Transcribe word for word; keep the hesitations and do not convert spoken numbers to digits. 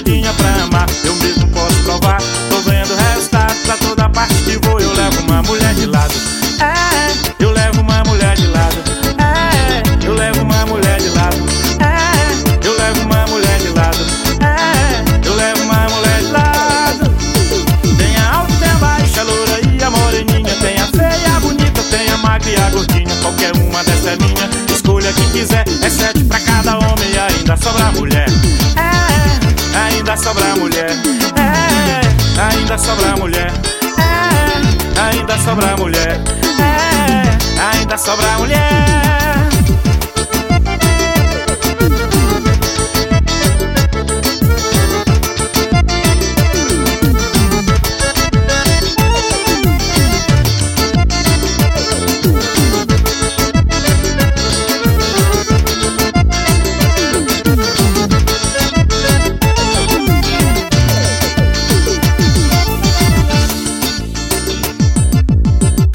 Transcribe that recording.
gordinha pra amar, eu mesmo posso provar. Tô vendo resultado pra toda parte que vou. Eu levo uma mulher de lado, é, eu levo uma mulher de lado, é, eu levo uma mulher de lado, é, eu levo uma mulher de lado, é, eu levo uma mulher de lado. Tem a alta, tem a baixa, a loura e a moreninha, tem a feia, a bonita, tem a magra e a gordinha. Qualquer uma dessa é minha, escolha quem quiser. É sete pra cada homem e ainda sobra mulher, é, ainda sobra mulher, é, ainda sobra mulher, é, ainda sobra mulher, é, ainda sobra mulher.